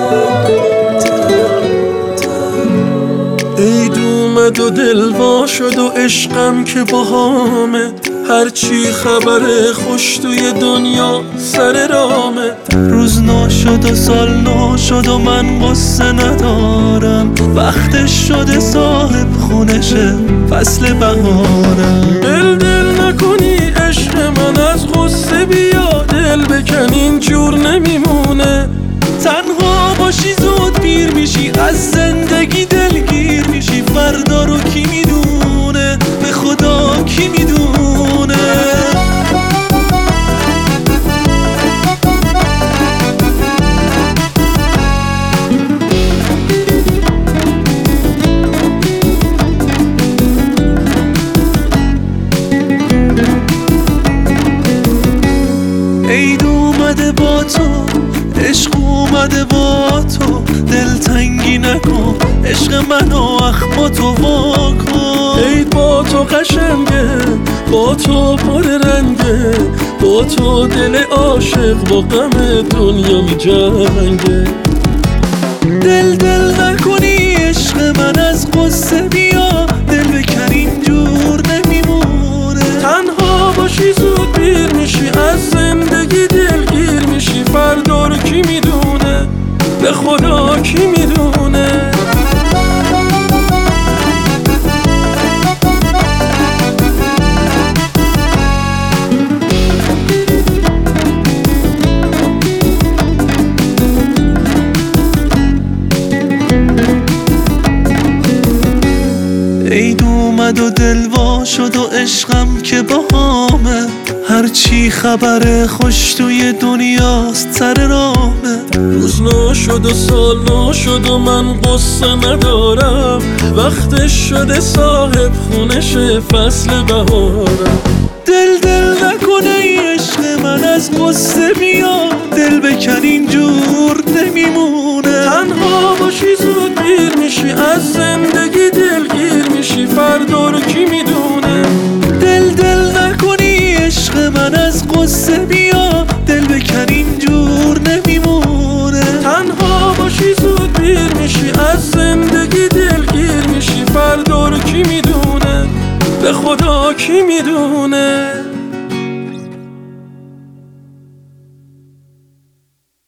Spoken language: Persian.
عید اومد و دل وا شد و عشقم که باهامه، هرچی خبر خوش توی دنیا سر رامه. روز نو شد و سال نو شد و من قصه ندارم، وقتش شده صاحب خونشه فصل بهارم. دل نکنی عشق من از غصه بیا، دل بکن اینجور نمیمونه. تنها باشی زود پیر میشی، از زندگی دلگیر میشی، فردا رو کی میدونه، به خدا کی میدونه. عید اومده با تو، عشق اومده با تو، دلتنگی نکن عشق منو اخماتو واکن. عید با تو قشنگه، با تو پر رنگه، با تو دل عاشق با غم دنیا می جنگه. دل نکنی عشق من از قصه بیا، دل بکن اینجور نمیمونه. تنها باشی زود پیر میشی، از زندگی دلگیر میشی، فردا رو کی میدونه، به خدا کی میدونه. عید اومد و دل وا شد و عشقم که باهامه، هرچی خبر خوش توی دنیاست سر رامه. روز نو شد و سال نو شد و من قصه ندارم، وقتش شده صاحب خونشه فصل بهارم. دل نکنه عشق من از قصه بیا، دل بکن اینجور نمیمونه. تنها باشی زود پیر میشی، از زندگی دلگیر میشی، فردا رو کی میدونه. دل نکنی عشق من از قصه بیا، دل بکن اینجور نمیمونه. تنها باشی زود پیر میشی، از زندگی دلگیر میشی، فردا رو کی میدونه، به خدا کی میدونه.